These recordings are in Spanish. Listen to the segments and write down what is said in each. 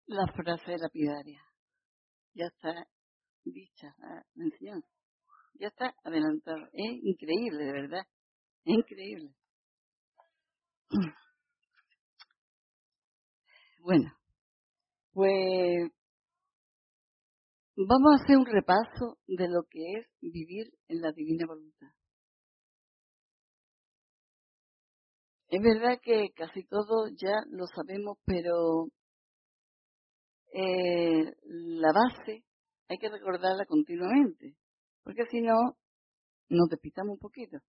La frase lapidaria. Ya está dicha la enseñanza. Ya está adelantada. Es increíble, de verdad. Es increíble. Bueno, pues vamos a hacer un repaso de lo que es vivir en la divina voluntad. Es verdad que casi todo ya lo sabemos, pero la base hay que recordarla continuamente, porque si no, nos despistamos un poquito.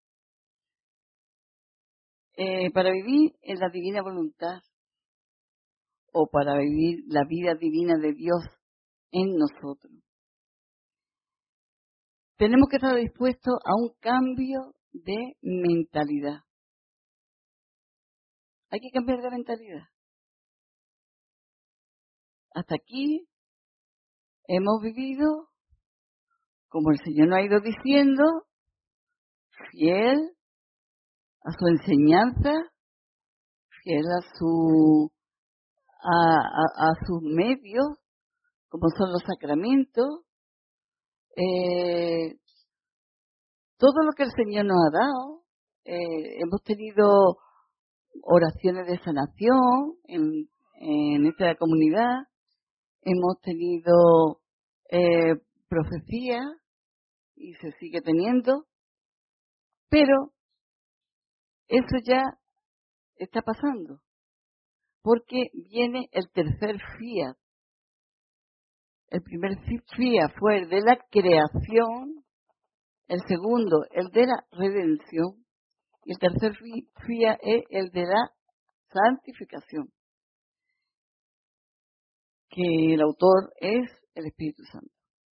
Para vivir en la divina voluntad o para vivir la vida divina de Dios en nosotros, tenemos que estar dispuestos a un cambio de mentalidad. Hay que cambiar de mentalidad. Hasta aquí hemos vivido, como el Señor nos ha ido diciendo, fiel a su enseñanza, fiel a sus medios, como son los sacramentos, todo lo que el Señor nos ha dado. Hemos tenido oraciones de sanación en esta comunidad, hemos tenido profecía y se sigue teniendo, pero eso ya está pasando, porque viene el tercer fiat. El primer fiat fue el de la creación, el segundo el de la redención y el tercer fiat es el de la santificación, que el autor es el Espíritu Santo.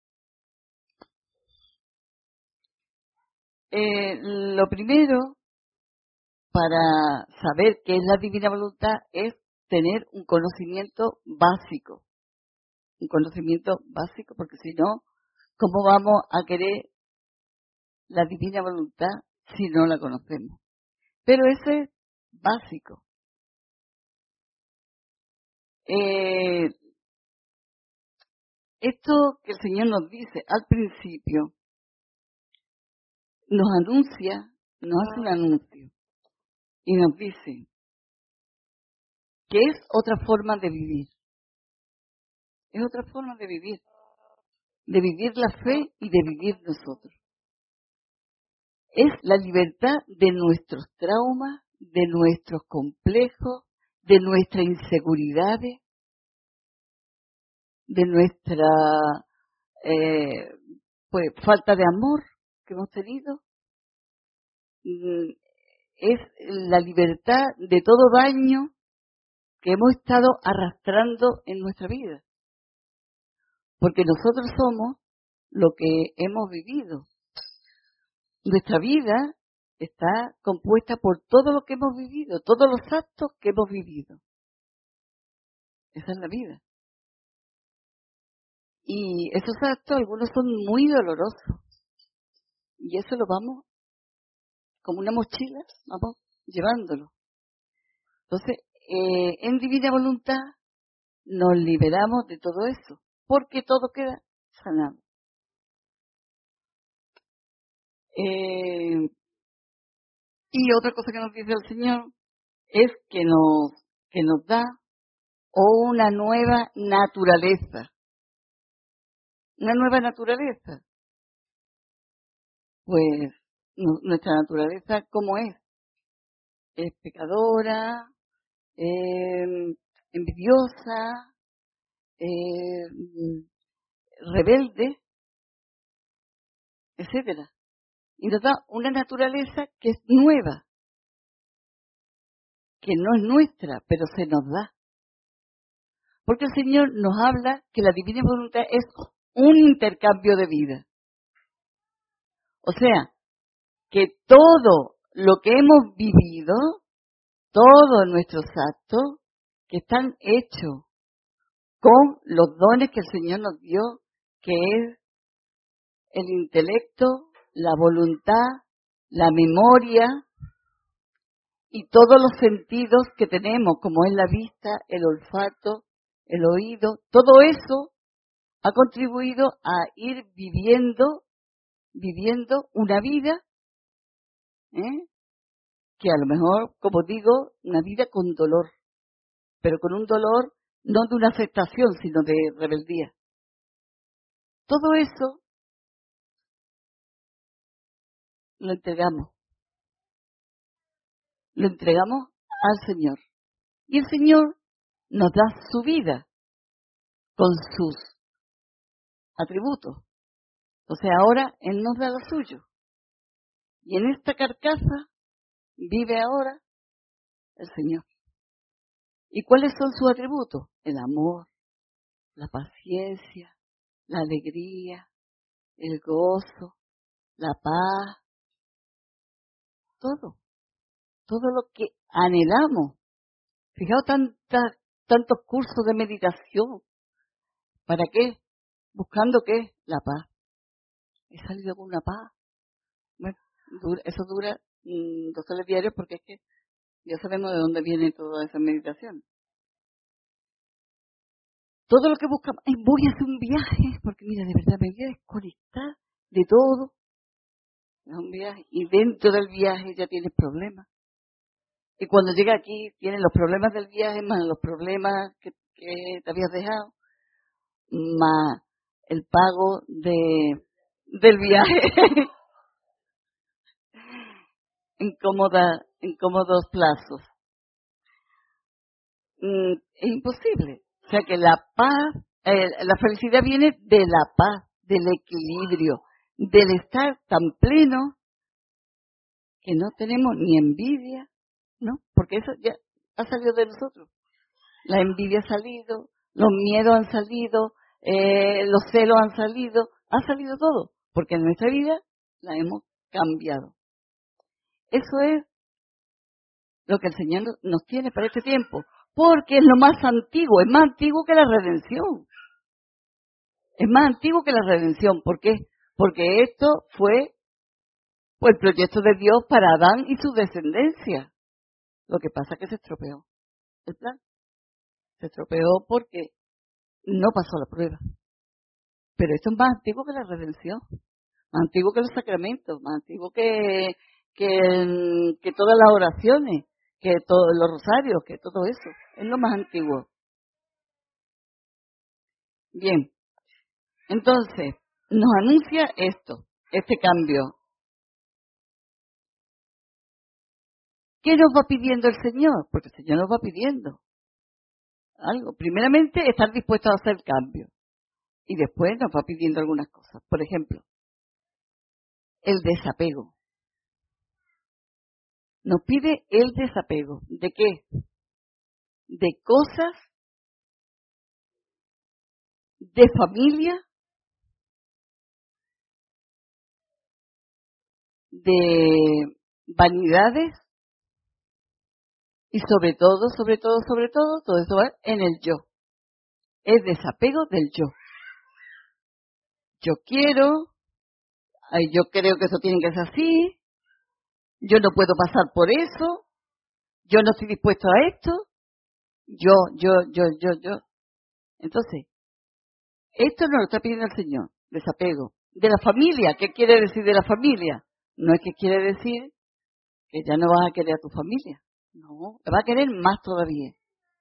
Lo primero para saber qué es la divina voluntad es tener un conocimiento básico. Un conocimiento básico, porque si no, ¿cómo vamos a querer la divina voluntad si no la conocemos? Pero eso es básico. Esto que el Señor nos dice al principio, nos anuncia, nos hace un anuncio y nos dice que es otra forma de vivir. Es otra forma de vivir la fe y de vivir nosotros. Es la libertad de nuestros traumas, de nuestros complejos, de nuestras inseguridades, de nuestra pues falta de amor que hemos tenido. Es la libertad de todo daño que hemos estado arrastrando en nuestra vida. Porque nosotros somos lo que hemos vivido. Nuestra vida está compuesta por todo lo que hemos vivido, todos los actos que hemos vivido. Esa es la vida. Y esos actos, algunos son muy dolorosos. Y eso lo vamos, como una mochila, vamos llevándolo. Entonces, en divina voluntad nos liberamos de todo eso, porque todo queda sanado. Y otra cosa que nos dice el Señor es que nos da una nueva naturaleza. Una nueva naturaleza. Pues nuestra naturaleza, ¿cómo es? Es pecadora, envidiosa, rebelde, etcétera. Y nos da una naturaleza que es nueva, que no es nuestra, pero se nos da. Porque el Señor nos habla que la divina voluntad es un intercambio de vida. O sea, que todo lo que hemos vivido, todos nuestros actos, que están hechos con los dones que el Señor nos dio, que es el intelecto, la voluntad, la memoria y todos los sentidos que tenemos, como es la vista, el olfato, el oído, todo eso ha contribuido a ir viviendo una vida, que a lo mejor, como digo, una vida con dolor, pero con un dolor no de una aceptación, sino de rebeldía. Todo eso lo entregamos al Señor. Y el Señor nos da su vida con sus atributos. Entonces ahora Él nos da lo suyo. Y en esta carcasa vive ahora el Señor. ¿Y cuáles son sus atributos? El amor, la paciencia, la alegría, el gozo, la paz, todo lo que anhelamos. Fijaos tantos cursos de meditación. ¿Para qué? Buscando qué? La paz. He salido con una paz. Bueno, eso dura 2 diarios porque es que ya sabemos de dónde viene toda esa meditación. Todo lo que buscamos, voy a hacer un viaje, porque mira, de verdad me voy a desconectar de todo. Es un viaje, y dentro del viaje ya tienes problemas. Y cuando llega aquí, tienes los problemas del viaje, más los problemas que te habías dejado, más el pago del viaje en cómodos plazos. Es imposible. O sea que la paz, la felicidad viene de la paz, del equilibrio, del estar tan pleno que no tenemos ni envidia, ¿no? Porque eso ya ha salido de nosotros. La envidia ha salido, los miedos han salido, los celos han salido, ha salido todo, porque en nuestra vida la hemos cambiado. Eso es lo que el Señor nos tiene para este tiempo, porque es lo más antiguo, es más antiguo que la redención. Es más antiguo que la redención. ¿Por qué? Porque esto fue el proyecto de Dios para Adán y su descendencia. Lo que pasa es que se estropeó el plan. Se estropeó porque no pasó la prueba. Pero esto es más antiguo que la redención, más antiguo que los sacramentos, más antiguo que todas las oraciones, que todos los rosarios, que todo eso. Es lo más antiguo. Bien, entonces, nos anuncia este cambio. ¿Qué nos va pidiendo el Señor? Porque el Señor nos va pidiendo algo. Primeramente, estar dispuestos a hacer cambio. Y después nos va pidiendo algunas cosas. Por ejemplo, el desapego. Nos pide el desapego. ¿De qué? De cosas, de familia, de vanidades y sobre todo, todo eso va en el yo. Es desapego del yo. Yo quiero, yo creo que eso tiene que ser así, yo no puedo pasar por eso, yo no estoy dispuesto a esto, yo. Entonces, esto nos lo está pidiendo el Señor, desapego. De la familia, ¿qué quiere decir de la familia? No es que quiere decir que ya no vas a querer a tu familia, no, te va a querer más todavía.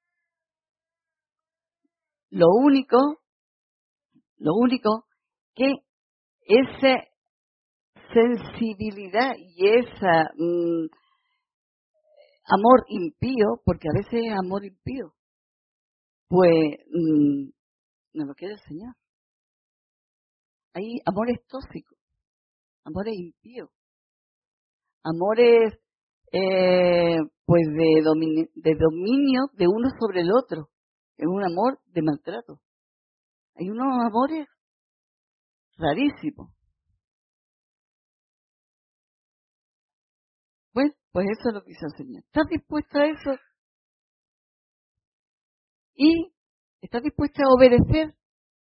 Lo único que esa sensibilidad y esa amor impío, porque a veces es amor impío, pues no lo quiere el Señor. Hay amores tóxicos, amores impíos, amores pues de dominio de uno sobre el otro. Es un amor de maltrato. Hay unos amores rarísimos. Pues eso es lo que dice el Señor. ¿Estás dispuesta a eso? ¿Y estás dispuesta a obedecer?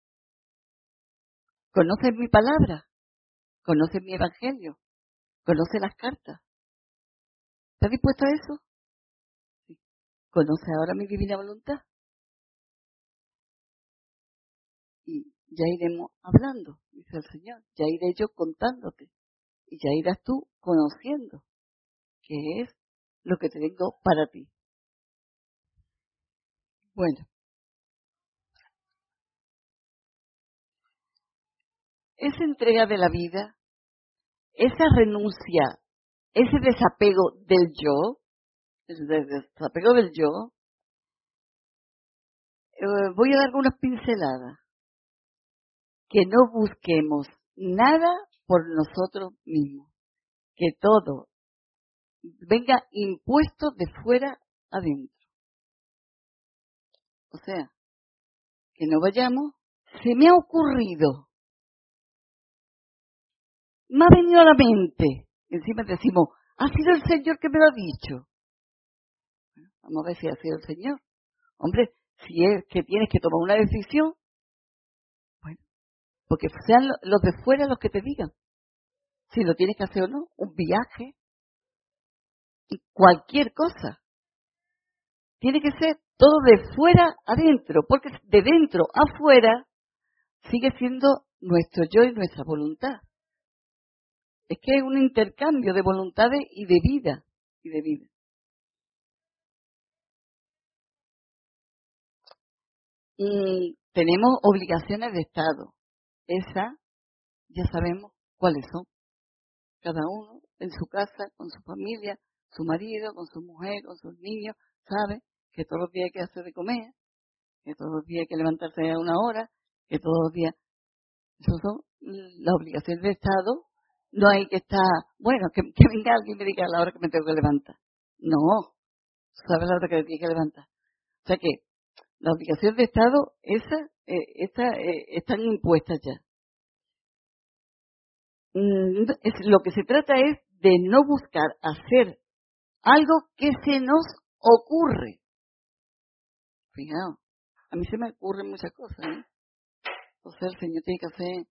¿Conoces mi palabra? ¿Conoces mi evangelio? ¿Conoces las cartas? ¿Estás dispuesta a eso? Sí. ¿Conoces ahora mi divina voluntad? ya iremos hablando, dice el Señor, ya iré yo contándote y ya irás tú conociendo qué es lo que tengo para ti. Bueno, esa entrega de la vida, esa renuncia, ese desapego del yo, desapego del yo, voy a dar unas pinceladas. Que no busquemos nada por nosotros mismos, que todo venga impuesto de fuera adentro. O sea, que no vayamos, se me ha ocurrido, me ha venido a la mente, encima decimos, ha sido el Señor que me lo ha dicho. Vamos a ver si ha sido el Señor. Hombre, si es que tienes que tomar una decisión, bueno, porque sean los de fuera los que te digan si lo tienes que hacer o no, un viaje, cualquier cosa. Tiene que ser todo de fuera adentro, porque de dentro afuera sigue siendo nuestro yo y nuestra voluntad. Es que es un intercambio de voluntades y de vida. Y tenemos obligaciones de Estado. Esas ya sabemos cuáles son. Cada uno en su casa, con su familia, su marido, con su mujer, con sus niños, sabe que todos los días hay que hacer de comer, que todos los días hay que levantarse a una hora, que todos los días. Esas son las obligaciones del Estado. No hay que estar, bueno, que venga alguien y me diga a la hora que me tengo que levantar. No, sabes la hora que me tiene que levantar. O sea que las obligaciones de Estado, están impuestas ya. Lo que se trata es de no buscar hacer algo que se nos ocurre. Fijaos, a mí se me ocurren muchas cosas, ¿eh? O sea, el Señor tiene que hacer.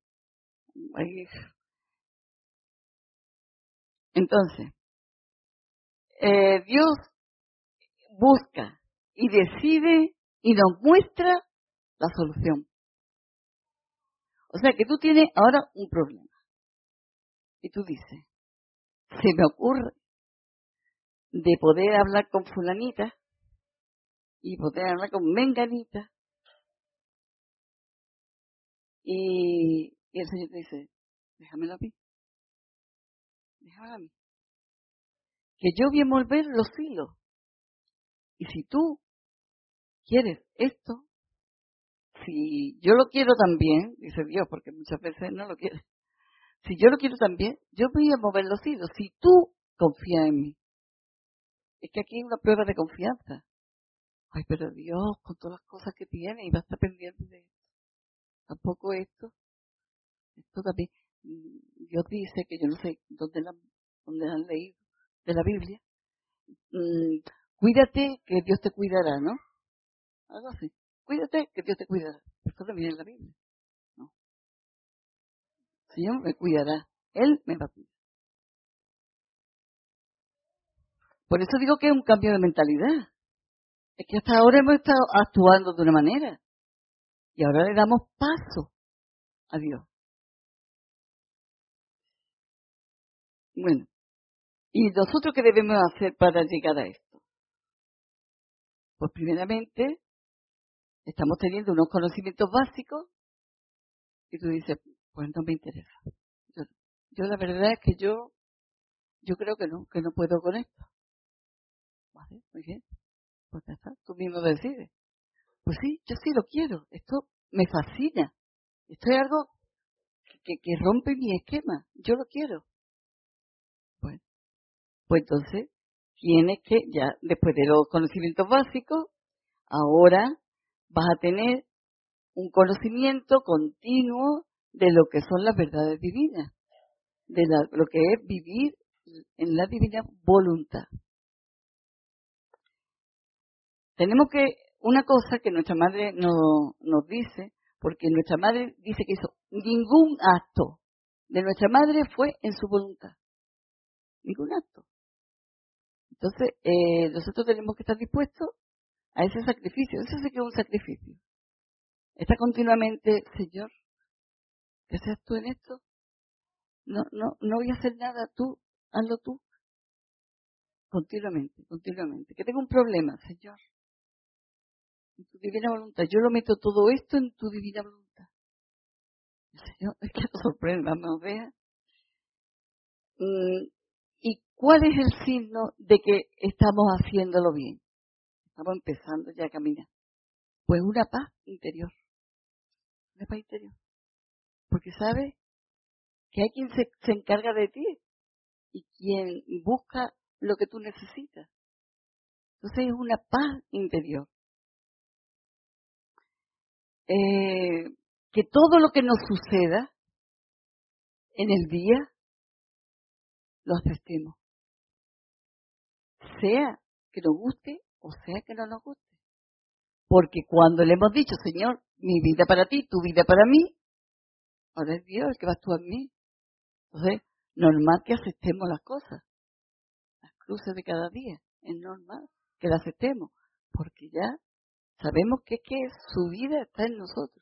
Entonces, Dios busca y decide y nos muestra la solución. O sea que tú tienes ahora un problema. Y tú dices, se me ocurre de poder hablar con fulanita y poder hablar con menganita. Y el Señor te dice, déjamelo a mí. Déjamelo a mí. Que yo voy a mover los hilos. Y si tú quieres esto, si yo lo quiero también, dice Dios, porque muchas veces no lo quiere. Si yo lo quiero también, yo voy a mover los hilos. Si tú confías en mí. Es que aquí hay una prueba de confianza. Ay, pero Dios, con todas las cosas que tiene, y va a estar pendiente de esto. Tampoco esto también. Dios dice que yo no sé dónde han leído de la Biblia. Cuídate que Dios te cuidará, ¿no? Algo así. Cuídate que Dios te cuidará. Esto no viene en la Biblia. No. El Señor me cuidará. Él me va a cuidar. Por eso digo que es un cambio de mentalidad. Es que hasta ahora hemos estado actuando de una manera. Y ahora le damos paso a Dios. Bueno, ¿y nosotros qué debemos hacer para llegar a esto? Pues primeramente, estamos teniendo unos conocimientos básicos y tú dices, pues no me interesa. Yo la verdad es que yo creo que no puedo con esto. Vale, muy bien, pues ya está, tú mismo decides. Pues sí, yo sí lo quiero, esto me fascina, esto es algo que rompe mi esquema, yo lo quiero. Bueno, pues entonces tienes que, ya después de los conocimientos básicos, ahora vas a tener un conocimiento continuo de lo que son las verdades divinas, de lo que es vivir en la divina voluntad. Tenemos que, una cosa que nuestra madre nos dice, porque nuestra madre dice que hizo ningún acto de nuestra madre fue en su voluntad. Ningún acto. Entonces, nosotros tenemos que estar dispuestos a ese sacrificio. Eso sí que es un sacrificio. Está continuamente, Señor, que seas tú en esto. No voy a hacer nada, tú, hazlo tú. Continuamente. Que tengo un problema, Señor. En tu divina voluntad. Yo lo meto todo esto en tu divina voluntad. El Señor, es que nos sorprende, vamos, vea. ¿Y cuál es el signo de que estamos haciéndolo bien? Estamos empezando ya a caminar. Pues una paz interior. Una paz interior. Porque sabes que hay quien se encarga de ti y quien busca lo que tú necesitas. Entonces es una paz interior. Que todo lo que nos suceda en el día lo aceptemos. Sea que nos guste o sea que no nos guste. Porque cuando le hemos dicho, Señor, mi vida para ti, tu vida para mí, ahora es Dios el que va a actuar en mí. Entonces, normal que aceptemos las cosas. Las cruces de cada día. Es normal que las aceptemos. Porque ya sabemos que su vida está en nosotros.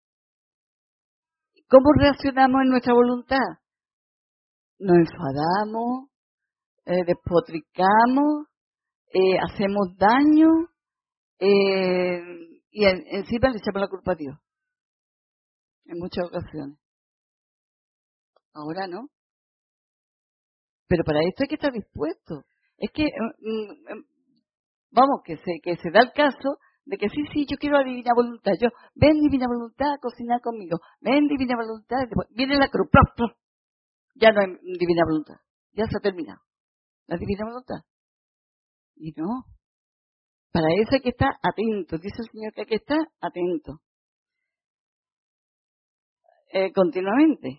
¿Cómo reaccionamos en nuestra voluntad? Nos enfadamos, despotricamos, hacemos daño y encima le echamos la culpa a Dios. En muchas ocasiones. Ahora no. Pero para esto hay que estar dispuesto. Es que, vamos, que se da el caso de que sí, yo quiero la divina voluntad. Ven divina voluntad a cocinar conmigo. Ven divina voluntad. Viene la cruz. ¡Plop, plop! Ya no hay divina voluntad. Ya se ha terminado. La divina voluntad. Y no. Para eso hay que estar atento. Dice el Señor que hay que estar atento. Continuamente.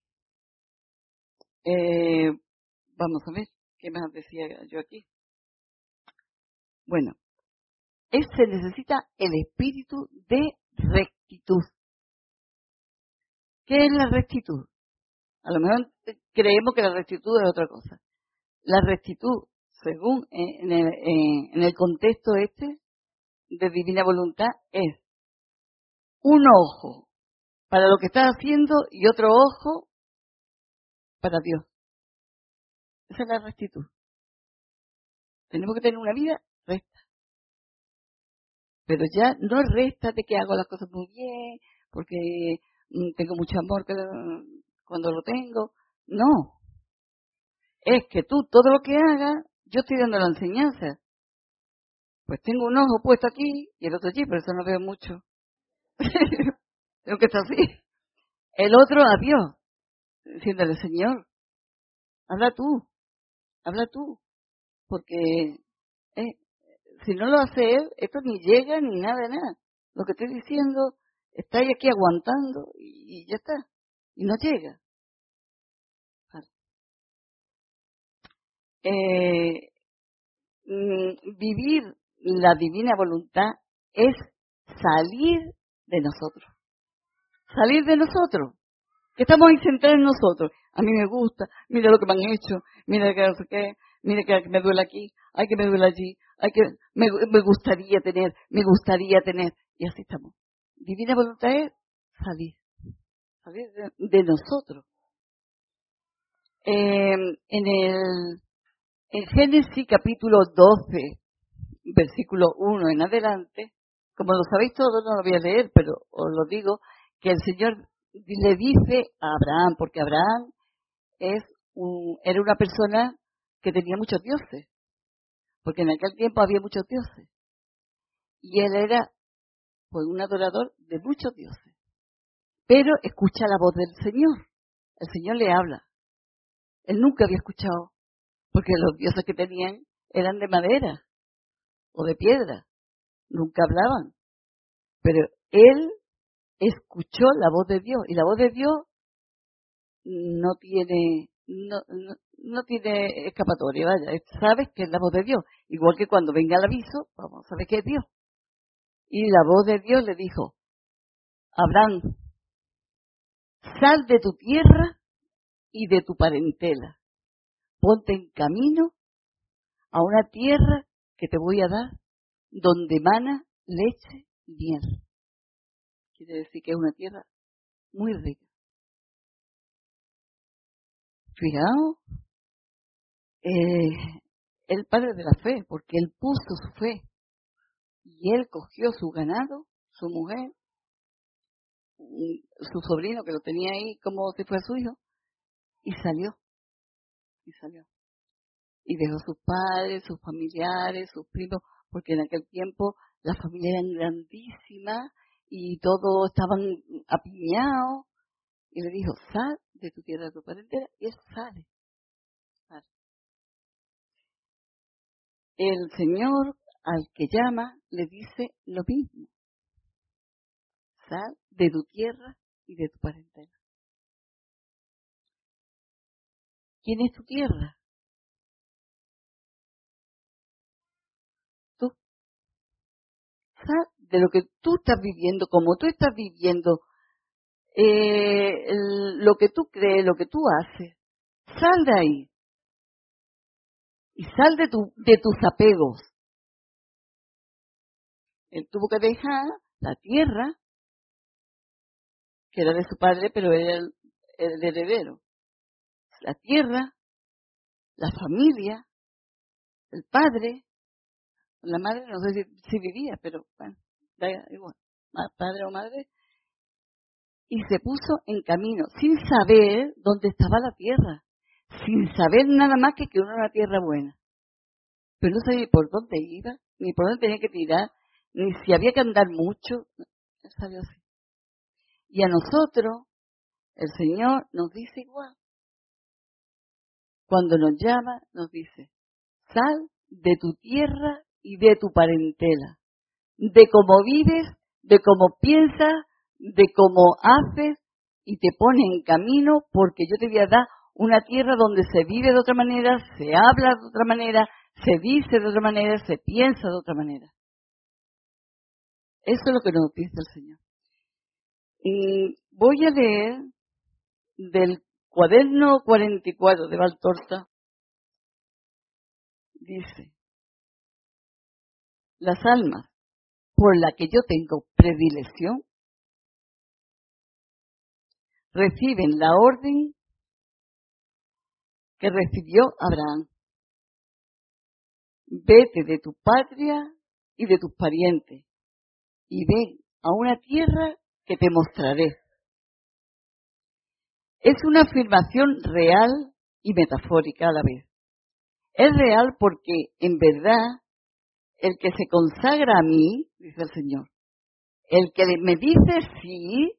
Vamos a ver. ¿Qué más decía yo aquí? Bueno. Se necesita el espíritu de rectitud. ¿Qué es la rectitud? A lo mejor creemos que la rectitud es otra cosa. La rectitud, según en el contexto de divina voluntad, es un ojo para lo que estás haciendo y otro ojo para Dios. Esa es la rectitud. Tenemos que tener una vida recta. Pero ya no es recta de que hago las cosas muy bien, porque tengo mucho amor cuando lo tengo. No. Es que tú, todo lo que hagas, yo estoy dando la enseñanza. Pues tengo un ojo puesto aquí y el otro allí, pero eso no veo mucho. Tengo que estar así. El otro a Dios, diciéndole, Señor, habla tú, porque si no lo hace Él, esto ni llega ni nada. Lo que estoy diciendo, está ahí aquí aguantando y ya está, y no llega. Vivir la divina voluntad es salir de nosotros. Salir de nosotros. Que estamos ahí centrados en nosotros. A mí me gusta, mira lo que me han hecho, mira que no sé qué, mira que me duele aquí, ay que me duele allí, ay que me gustaría tener. Y así estamos. Divina voluntad es salir de nosotros. En Génesis capítulo 12, versículo 1 en adelante, como lo sabéis todos, no lo voy a leer, pero os lo digo, que el Señor le dice a Abraham, porque Abraham era una persona que tenía muchos dioses, porque en aquel tiempo había muchos dioses, y él era pues un adorador de muchos dioses, pero escucha la voz del Señor, el Señor le habla, él nunca había escuchado, porque los dioses que tenían eran de madera o de piedra, nunca hablaban, pero él escuchó la voz de Dios, y la voz de Dios no tiene escapatoria, vaya, sabes que es la voz de Dios, igual que cuando venga el aviso, vamos a saber que es Dios. Y la voz de Dios le dijo, Abraham, sal de tu tierra y de tu parentela, ponte en camino a una tierra que te voy a dar, donde mana leche y miel. Quiere decir que es una tierra muy rica. Fijaos, el padre de la fe, porque él puso su fe y él cogió su ganado, su mujer, su sobrino que lo tenía ahí como si fuera su hijo, y salió, y dejó sus padres, sus familiares, sus primos, porque en aquel tiempo las familias eran grandísimas y todos estaban apiñados, y le dijo, sal de tu tierra, de tu parentela, y él sale. El Señor al que llama le dice lo mismo, sal de tu tierra y de tu parentela. ¿Quién es tu tierra? Tú. Sal de lo que tú estás viviendo, como tú estás viviendo, lo que tú crees, lo que tú haces. Sal de ahí. Y sal de tus apegos. Él tuvo que dejar la tierra, que era de su padre, pero era el heredero. La tierra, la familia, el padre, la madre, no sé si vivía, pero bueno, da igual, padre o madre, y se puso en camino, sin saber dónde estaba la tierra, sin saber nada más que era una tierra buena. Pero no sabía por dónde iba, ni por dónde tenía que tirar, ni si había que andar mucho. Él salió así. Y a nosotros, el Señor nos dice igual. Cuando nos llama, nos dice, sal de tu tierra y de tu parentela, de cómo vives, de cómo piensas, de cómo haces, y te pone en camino, porque yo te voy a dar una tierra donde se vive de otra manera, se habla de otra manera, se dice de otra manera, se piensa de otra manera. Eso es lo que nos dice el Señor. Y voy a leer del cuaderno 44 de Valtorta. Dice, las almas por las que yo tengo predilección reciben la orden que recibió Abraham. Vete de tu patria y de tus parientes y ven a una tierra que te mostraré. Es una afirmación real y metafórica a la vez. Es real porque, en verdad, el que se consagra a mí, dice el Señor, el que me dice sí,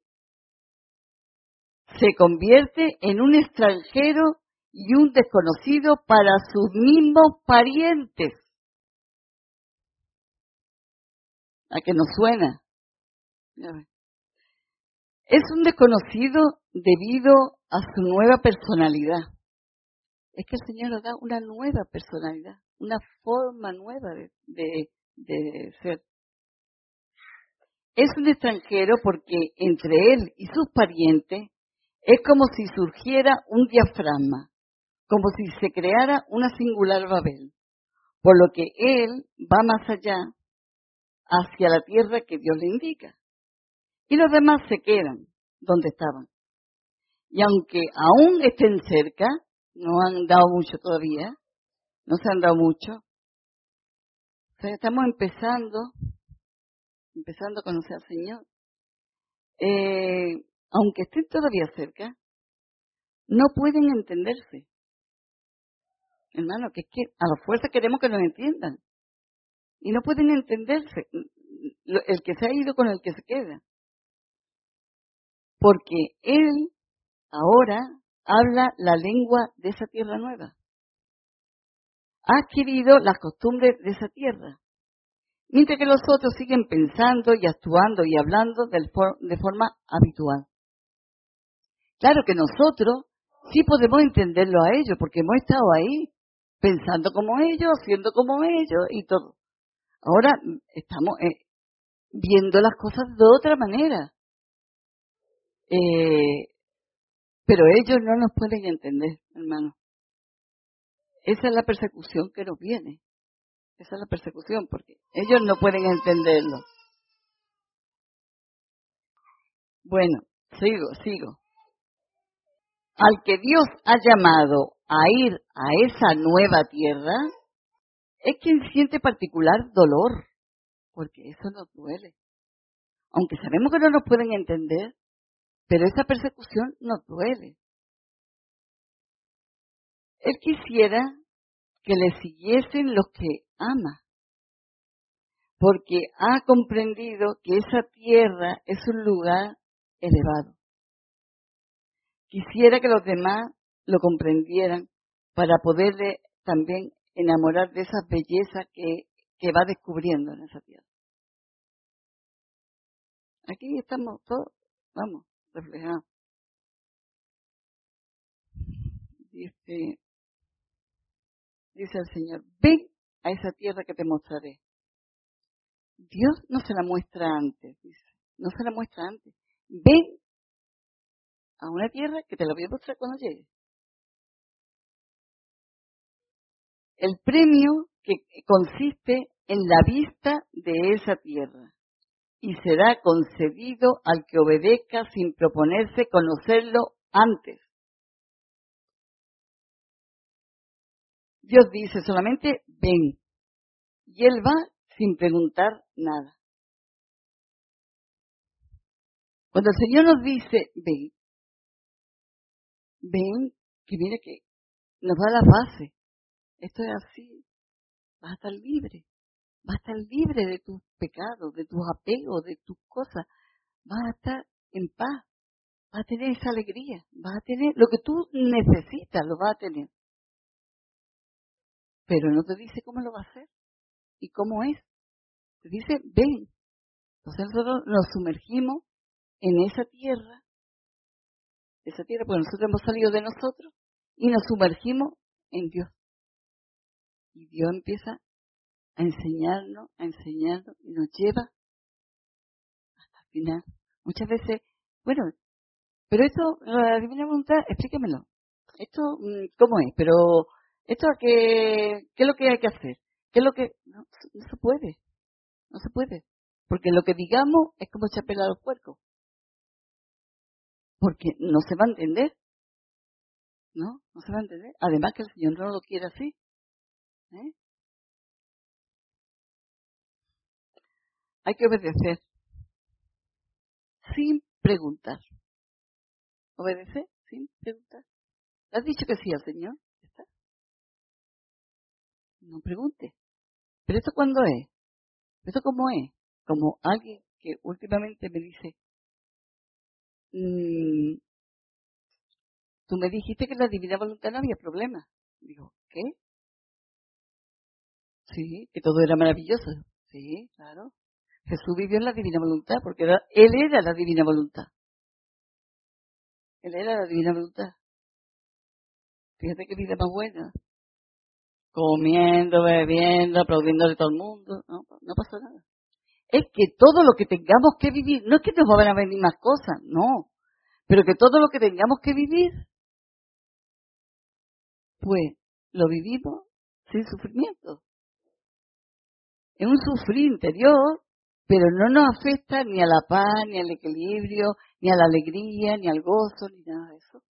se convierte en un extranjero y un desconocido para sus mismos parientes. ¿A que nos suena? Es un desconocido debido a su nueva personalidad. Es que el Señor nos da una nueva personalidad, una forma nueva de ser. Es un extranjero porque entre él y sus parientes es como si surgiera un diafragma, como si se creara una singular Babel, por lo que él va más allá, hacia la tierra que Dios le indica. Y los demás se quedan donde estaban. Y aunque aún estén cerca, no han dado mucho todavía, no se han dado mucho, o sea, estamos empezando a conocer al Señor. Aunque estén todavía cerca, no pueden entenderse. Hermano, que es que a la fuerza queremos que nos entiendan. Y no pueden entenderse. El que se ha ido con el que se queda. Porque él ahora habla la lengua de esa tierra nueva. Ha adquirido las costumbres de esa tierra. Mientras que los otros siguen pensando y actuando y hablando de forma habitual. Claro que nosotros sí podemos entenderlo a ellos, porque hemos estado ahí, pensando como ellos, haciendo como ellos y todo. Ahora estamos viendo las cosas de otra manera. Pero ellos no nos pueden entender, hermano. Esa es la persecución que nos viene. Esa es la persecución, porque ellos no pueden entenderlo. Bueno, sigo. al que Dios ha llamado a ir a esa nueva tierra, es quien siente particular dolor, porque eso nos duele. Aunque sabemos que no nos pueden entender, pero esa persecución nos duele. Él quisiera que le siguiesen los que ama, porque ha comprendido que esa tierra es un lugar elevado. Quisiera que los demás lo comprendieran para poderle también enamorar de esas bellezas que va descubriendo en esa tierra. Aquí estamos todos, vamos, reflejados. Dice el Señor, ven a esa tierra que te mostraré. Dios no se la muestra antes, dice, no se la muestra antes. Ven a una tierra que te la voy a mostrar cuando llegue. El premio que consiste en la vista de esa tierra y será concedido al que obedezca sin proponerse conocerlo antes. Dios dice solamente ven y Él va sin preguntar nada. Cuando el Señor nos dice ven, que mire que nos da la base. Esto es así, vas a estar libre. Vas a estar libre de tus pecados, de tus apegos, de tus cosas. Vas a estar en paz. Vas a tener esa alegría. Vas a tener lo que tú necesitas, lo vas a tener. Pero no te dice cómo lo va a hacer y cómo es. Te dice, ven. Entonces nosotros nos sumergimos en esa tierra porque nosotros hemos salido de nosotros y nos sumergimos en Dios. Y Dios empieza a enseñarnos y nos lleva hasta el final. Muchas veces, bueno, pero esto, la divina voluntad, explíquemelo. Esto, ¿cómo es? Pero, ¿esto qué es lo que hay que hacer? ¿Qué es lo que...? No se puede, no se puede. Porque lo que digamos es como echar pelo a los puercos. Porque no se va a entender. No se va a entender. Además que el Señor no lo quiere así. Hay que obedecer sin preguntar. Obedecer sin preguntar. ¿Le has dicho que sí al Señor? ¿Está? No pregunte. ¿Pero esto cuándo es? ¿Esto cómo es? Como alguien que últimamente me dice, tú me dijiste que en la divina voluntad no había problema. Digo, ¿qué? Sí, que todo era maravilloso. Sí, claro. Jesús vivió en la divina voluntad porque Él era la divina voluntad. Él era la divina voluntad. Fíjate qué vida más buena. Comiendo, bebiendo, aplaudiéndole a todo el mundo. No pasó nada. Es que todo lo que tengamos que vivir, no es que nos van a venir más cosas, no. Pero que todo lo que tengamos que vivir, pues lo vivimos sin sufrimiento. Es un sufrir interior, pero no nos afecta ni a la paz, ni al equilibrio, ni a la alegría, ni al gozo, ni nada de eso.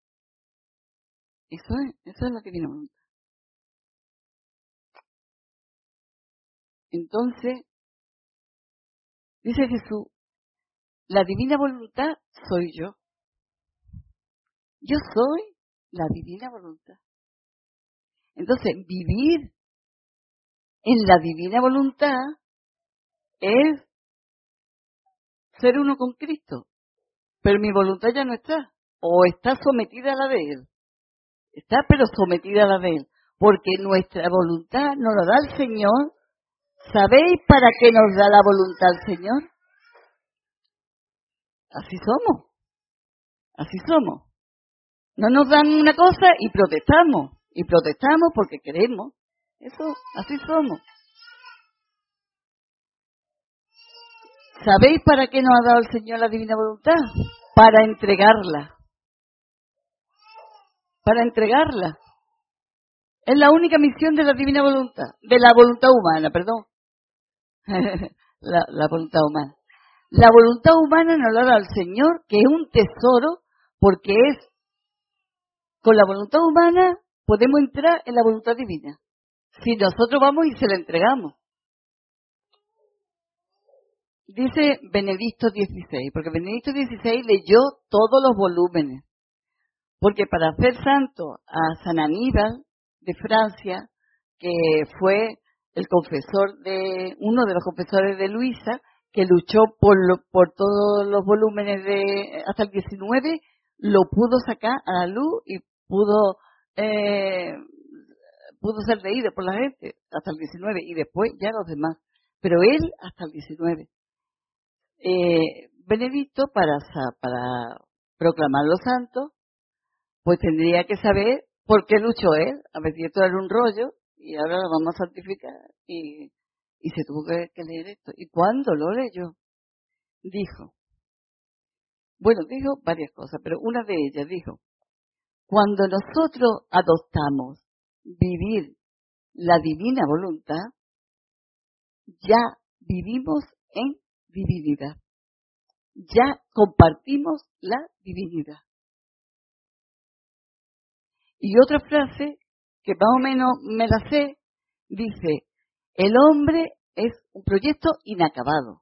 Eso es lo que viene a voluntad. Entonces, dice Jesús, la divina voluntad soy yo. Yo soy la divina voluntad. Entonces, vivir en la divina voluntad es ser uno con Cristo. Pero mi voluntad ya no está. O está sometida a la de Él. Está pero sometida a la de Él. Porque nuestra voluntad nos la da el Señor. ¿Sabéis para qué nos da la voluntad el Señor? Así somos. Así somos. No nos dan una cosa y protestamos. Y protestamos porque queremos. Eso, así somos. ¿Sabéis para qué nos ha dado el Señor la divina voluntad? Para entregarla. Para entregarla. Es la única misión de la divina voluntad. De la voluntad humana, perdón. la voluntad humana. La voluntad humana nos la da el Señor, que es un tesoro, porque es con la voluntad humana podemos entrar en la voluntad divina. Si nosotros vamos y se la entregamos. Dice Benedicto XVI, porque Benedicto XVI leyó todos los volúmenes. Porque para hacer santo a San Aníbal de Francia, que fue el confesor de uno de los confesores de Luisa, que luchó por todos los volúmenes de hasta el 19, lo pudo sacar a la luz y pudo ser leído por la gente hasta el 19 y después ya los demás. Pero él hasta el 19. Benedicto para proclamarlo santo, pues tendría que saber por qué luchó él. A ver si esto era un rollo y ahora lo vamos a santificar y se tuvo que leer esto. ¿Y cuándo lo leyó? Dijo varias cosas, pero una de ellas dijo: cuando nosotros adoptamos vivir la divina voluntad, ya vivimos en divinidad. Ya compartimos la divinidad. Y otra frase, que más o menos me la sé, dice: el hombre es un proyecto inacabado.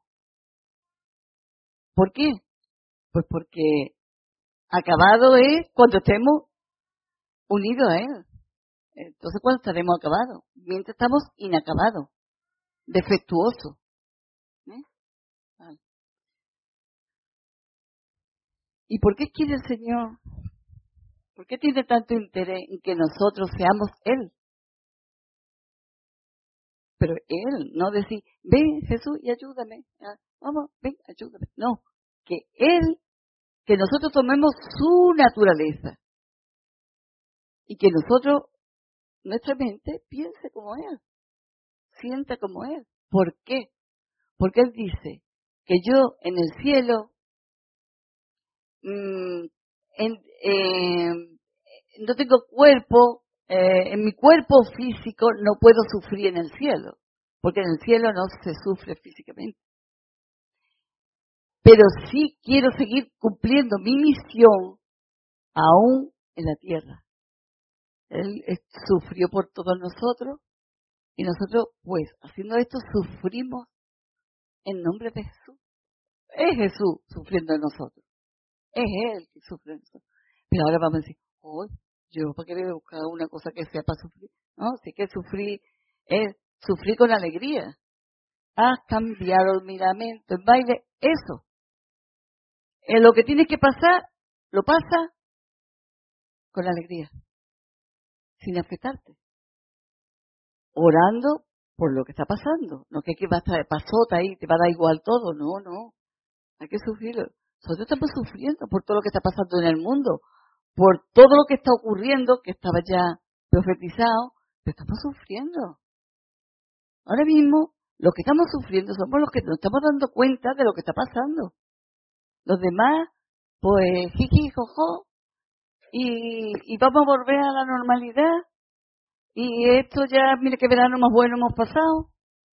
¿Por qué? Pues porque acabado es cuando estemos unidos a él. Entonces, ¿cuándo estaremos acabados? Mientras estamos inacabados, defectuosos. Vale. ¿Y por qué quiere el Señor? ¿Por qué tiene tanto interés en que nosotros seamos Él? Pero Él, no decir, ven Jesús y ayúdame. Vamos, ven, ayúdame. No, que nosotros tomemos su naturaleza. Y que nosotros, nuestra mente, piense como Él. Sienta como Él. ¿Por qué? Porque Él dice que yo en el cielo, no tengo cuerpo, en mi cuerpo físico no puedo sufrir en el cielo, porque en el cielo no se sufre físicamente. Pero sí quiero seguir cumpliendo mi misión aún en la tierra. Él sufrió por todos nosotros y nosotros, pues, haciendo esto, sufrimos en nombre de Jesús. Es Jesús sufriendo en nosotros. Es Él que sufre en nosotros. Pero ahora vamos a decir, yo para qué voy a buscar una cosa que sea para sufrir. No, si es que sufrir con alegría. Has cambiado el miramento en baile. Eso. En lo que tienes que pasar, lo pasa con alegría. Sin afectarte. Orando por lo que está pasando. No que va a estar de pasota ahí, te va a dar igual todo. No. Hay que sufrirlo. Nosotros estamos sufriendo por todo lo que está pasando en el mundo. Por todo lo que está ocurriendo, que estaba ya profetizado, pero estamos sufriendo. Ahora mismo, los que estamos sufriendo somos los que nos estamos dando cuenta de lo que está pasando. Los demás, pues, jiji, jojo, y vamos a volver a la normalidad, y esto ya, mire qué verano más bueno hemos pasado.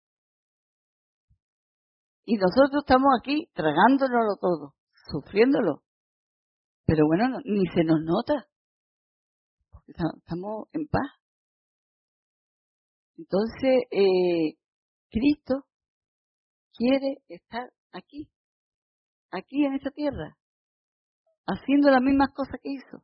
Y nosotros estamos aquí tragándonoslo todo, sufriéndolo. Pero bueno, ni se nos nota, porque estamos en paz. Entonces, Cristo quiere estar aquí en esta tierra, haciendo las mismas cosas que hizo.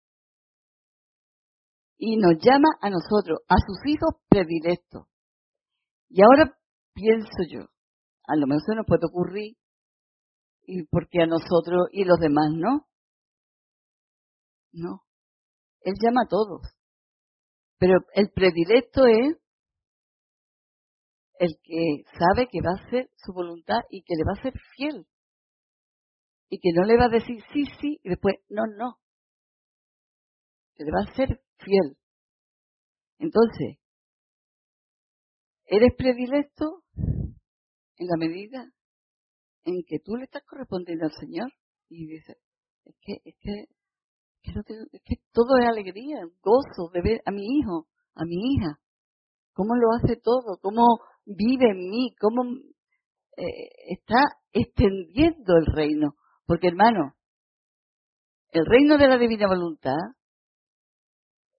Y nos llama a nosotros, a sus hijos predilectos. Y ahora pienso yo, a lo mejor se nos puede ocurrir, y porque a nosotros y los demás no. No, Él llama a todos. Pero el predilecto es el que sabe que va a hacer su voluntad y que le va a ser fiel. Y que no le va a decir sí, y después no. Que le va a ser fiel. Entonces, eres predilecto en la medida en que tú le estás correspondiendo al Señor y dices, es que todo es alegría, gozo de ver a mi hijo, a mi hija, cómo lo hace todo, cómo vive en mí, cómo está extendiendo el reino. Porque, hermano, el reino de la divina voluntad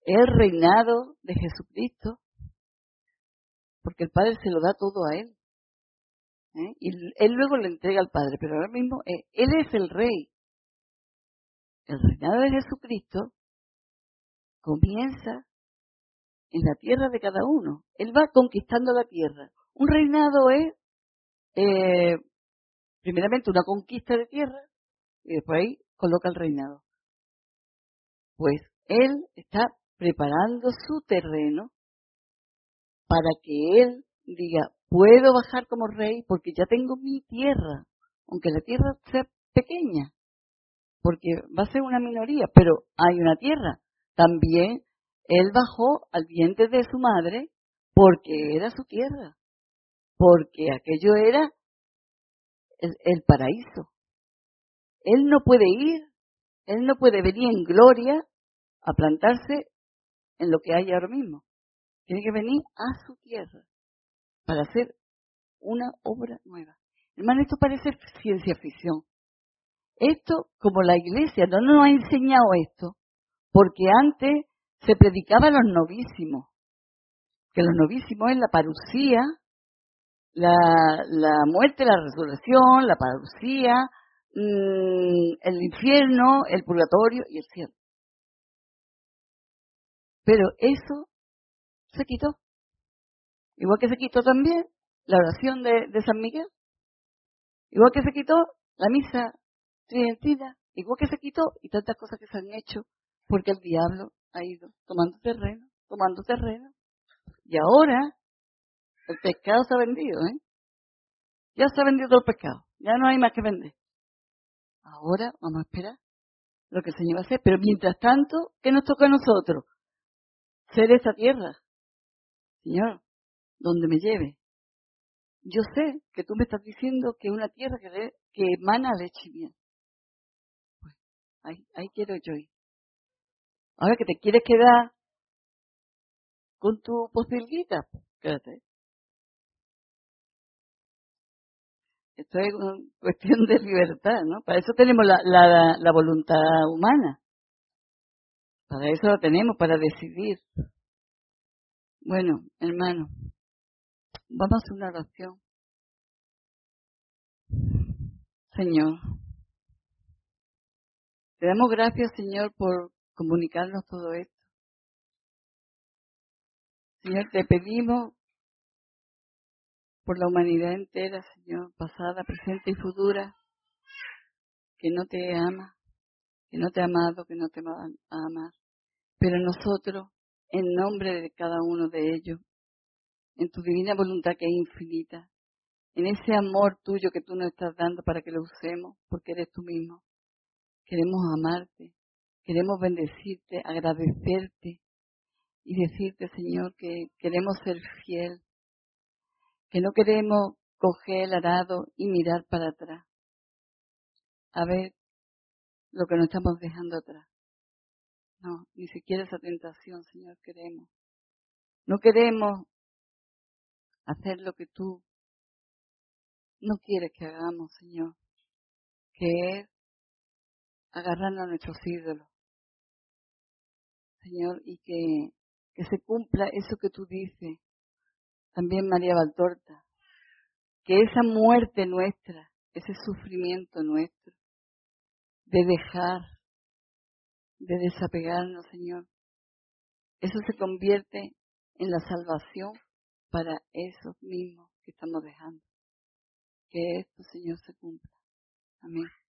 el reinado de Jesucristo, porque el Padre se lo da todo a Él. Y Él luego le entrega al Padre, pero ahora mismo Él es el Rey. El reinado de Jesucristo comienza en la tierra de cada uno. Él va conquistando la tierra. Un reinado es, primeramente, una conquista de tierra, y después ahí coloca el reinado. Pues Él está preparando su terreno para que Él diga, puedo bajar como rey porque ya tengo mi tierra, aunque la tierra sea pequeña, porque va a ser una minoría, pero hay una tierra. También Él bajó al vientre de su madre porque era su tierra, porque aquello era el paraíso. Él no puede ir, Él no puede venir en gloria a plantarse en lo que hay ahora mismo. Tiene que venir a su tierra para hacer una obra nueva. Hermano, esto parece ciencia ficción. Esto, como la iglesia no nos ha enseñado esto, porque antes se predicaba a los novísimos, que los novísimos es la parucía, la muerte, la resurrección, la parucía, el infierno, el purgatorio y el cielo. Pero eso se quitó. Igual que se quitó también la oración de San Miguel. Igual que se quitó la misa tridentina. Igual que se quitó y tantas cosas que se han hecho porque el diablo ha ido tomando terreno, tomando terreno. Y ahora el pescado se ha vendido, ¿eh? Ya se ha vendido todo el pescado. Ya no hay más que vender. Ahora vamos a esperar lo que el Señor va a hacer. Pero mientras tanto, ¿qué nos toca a nosotros? Ser esa tierra. Señor, donde me lleve. Yo sé que tú me estás diciendo que es una tierra que emana leche y miel. Pues ahí quiero yo ir. Ahora que te quieres quedar con tu pocilguita, pues, quédate. Esto es una cuestión de libertad, ¿no? Para eso tenemos la voluntad humana. Para eso la tenemos, para decidir. Bueno, hermano, vamos a hacer una oración. Señor, te damos gracias, Señor, por comunicarnos todo esto. Señor, te pedimos por la humanidad entera, Señor, pasada, presente y futura, que no te ama, que no te ha amado, que no te va a amar. Pero nosotros, en nombre de cada uno de ellos, en tu divina voluntad que es infinita, en ese amor tuyo que tú nos estás dando para que lo usemos, porque eres tú mismo, queremos amarte, queremos bendecirte, agradecerte y decirte, Señor, que queremos ser fiel, que no queremos coger el arado y mirar para atrás, a ver lo que nos estamos dejando atrás. No, ni siquiera esa tentación, Señor, queremos. No queremos hacer lo que tú no quieres que hagamos, Señor, que es agarrarnos a nuestros ídolos, Señor, y que se cumpla eso que tú dices, también María Valtorta, que esa muerte nuestra, ese sufrimiento nuestro, de dejar, de desapegarnos, Señor, eso se convierte en la salvación para esos mismos que estamos dejando. Que esto, Señor, se cumpla. Amén.